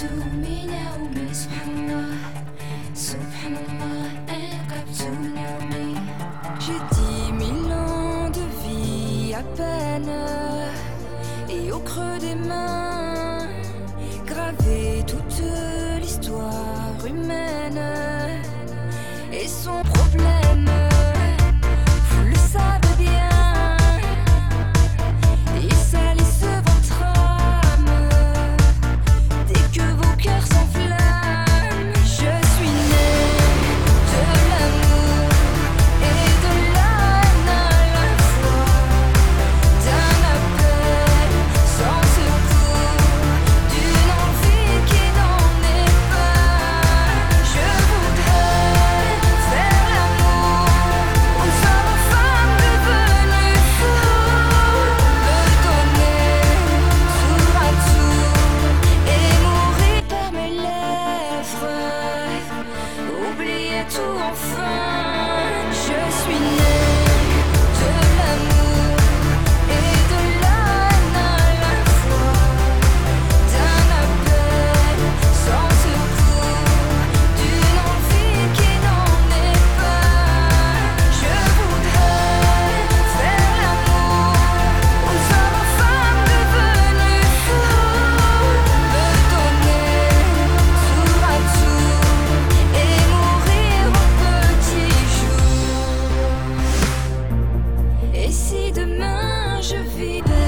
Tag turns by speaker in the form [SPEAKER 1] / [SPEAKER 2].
[SPEAKER 1] J'ai 10 000 ans de vie à peine, et au creux des mains, gravé toute l'histoire humaine et son problème. Vous le savez bien, il salisse votre âme dès que vos cœurs s'enflamment. Je suis née de l'amour et de la haine à la fois, d'un appel sans secours, d'une envie qui n'en est pas. Je voudrais faire l'amour aux hommes, aux femmes devenus fous, me donner tour à tour et mourir par mes lèvres, oublier tout enfin. Je suis née de l'amour et de la haine à la fois, d'un appel sans secours, d'une envie qui n'en est pas. Je voudrais faire l'amour aux hommes, aux femmes devenus fous, me donner tour à tour et mourir au petit jour. Et si demain je vivais